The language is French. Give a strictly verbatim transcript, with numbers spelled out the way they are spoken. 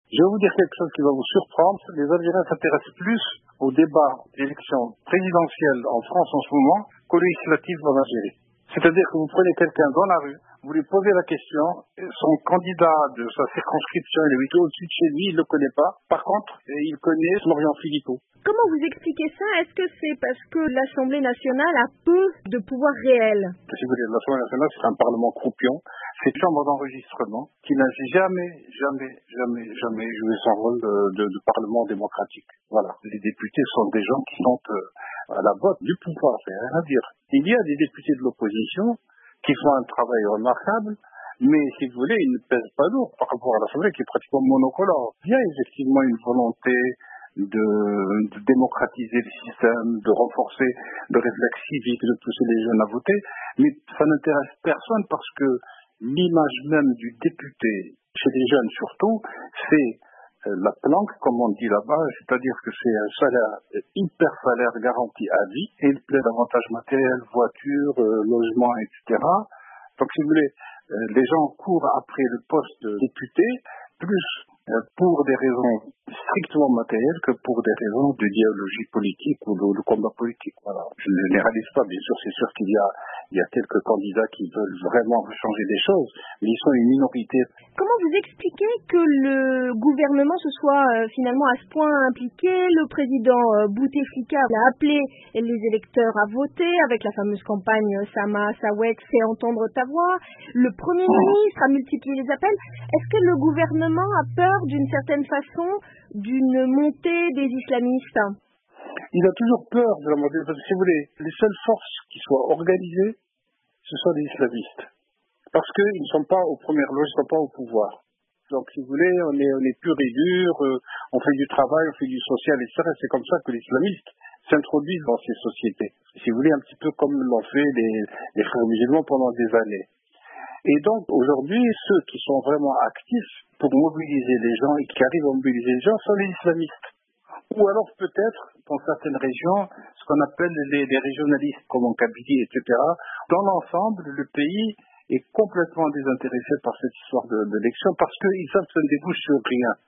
Je vais vous dire quelque chose qui va vous surprendre. Les Algériens s'intéressent plus au débat d'élection présidentielle en France en ce moment qu'aux législatives en Algérie. C'est-à-dire que vous prenez quelqu'un dans la rue, vous lui posez la question, son candidat de sa circonscription, il est au-dessus de chez lui, il ne le connaît pas. Par contre, il connaît Florian Philippot. Comment vous expliquez ça? Est-ce que c'est parce que l'Assemblée nationale a peu de pouvoir réel? Si vous voulez, l'Assemblée nationale, c'est un parlement croupion. C'est une chambre d'enregistrement qui n'a jamais, jamais, jamais, jamais joué son rôle de, de, de parlement démocratique. Voilà. Les députés sont des gens qui sont euh, à la botte du pouvoir, c'est rien à dire. Il y a des députés de l'opposition qui font un travail remarquable, mais si vous voulez, ils ne pèsent pas lourd par rapport à l'Assemblée qui est pratiquement monocolore. Il y a effectivement une volonté de, de démocratiser le système, de renforcer le réflexe civique, de pousser les jeunes à voter, mais ça n'intéresse personne parce que l'image même du député, chez les jeunes surtout, c'est la planque, comme on dit là-bas, c'est-à-dire que c'est un salaire, hyper salaire garanti à vie, et il plaît davantage matériel, voiture, euh, logement, et cetera. Donc si vous voulez, euh, les gens courent après le poste de député, plus euh, pour des raisons strictement matérielles que pour des raisons d'idéologie politique ou de, de combat politique. Voilà. Je ne généralise pas, bien sûr, c'est sûr qu'il y a Il y a quelques candidats qui veulent vraiment changer des choses, mais ils sont une minorité. Comment vous expliquez que le gouvernement se soit euh, finalement à ce point impliqué? Le président euh, Bouteflika a appelé les électeurs à voter avec la fameuse campagne euh, Sama, Sawek, fais entendre ta voix. Le Premier ministre a multiplié les appels. Est-ce que le gouvernement a peur d'une certaine façon d'une montée des islamistes? Il a toujours peur de la montée, parce que si vous voulez, les seules forces qui soient organisées, ce sont les islamistes. Parce qu'ils ne sont pas aux premières loges, ils ne sont pas au pouvoir. Donc si vous voulez, on est, on est pur et dur, euh, on fait du travail, on fait du social, et cetera. C'est comme ça que les islamistes s'introduisent dans ces sociétés. Si vous voulez, un petit peu comme l'ont fait les, les frères musulmans pendant des années. Et donc aujourd'hui, ceux qui sont vraiment actifs pour mobiliser les gens et qui arrivent à mobiliser les gens sont les islamistes. Ou alors peut-être, dans certaines régions, ce qu'on appelle les, les régionalistes, comme en Kabylie, et cetera. Dans l'ensemble, le pays est complètement désintéressé par cette histoire de, de l'élection parce qu'ils savent que ça ne débouche sur rien.